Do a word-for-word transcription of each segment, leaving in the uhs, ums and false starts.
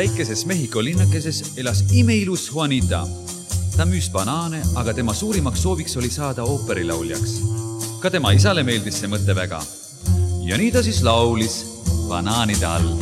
väikeses Mehhiko linnakeses elas imeilus Juanita. Ta müüs banaane, aga tema suurimaks sooviks oli saada ooperilauljaks. Ka tema isale meeldis see mõtte väga. Ja nii ta siis laulis banaanide all.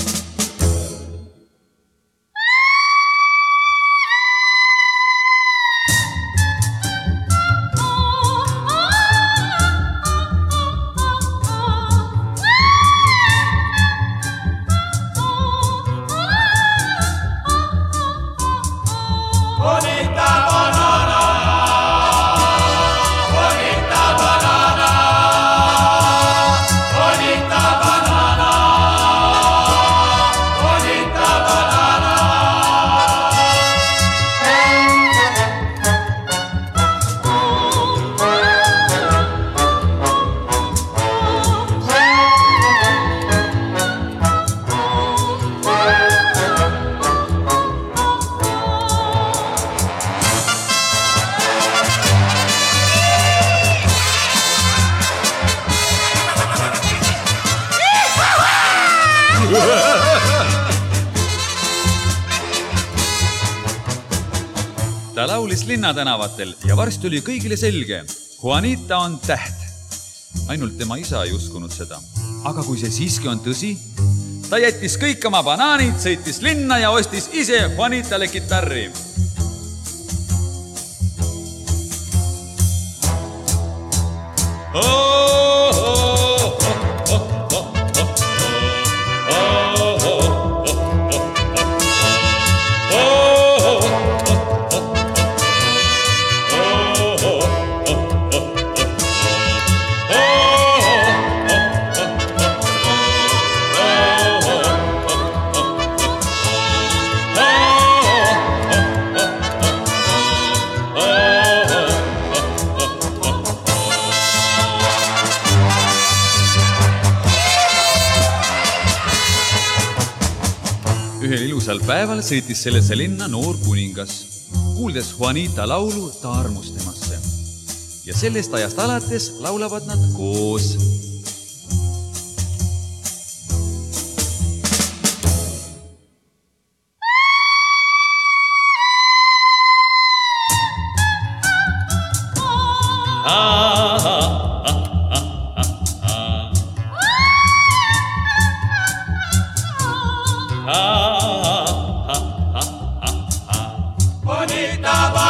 Ta laulis linnatänavatel ja varsti oli kõigile selge. Juanita on täht. Ainult tema isa ei uskunud seda. Aga kui see siiski on tõsi, ta jättis kõik oma banaanid, sõitis linna ja ostis ise Juanitale kitarri. Ühel ilusal päeval sõitis sellesse linna noor kuningas. Kuuldes Juanita laulu, ta armus temasse. Ja sellest ajast alates laulavad nad koos. Bonita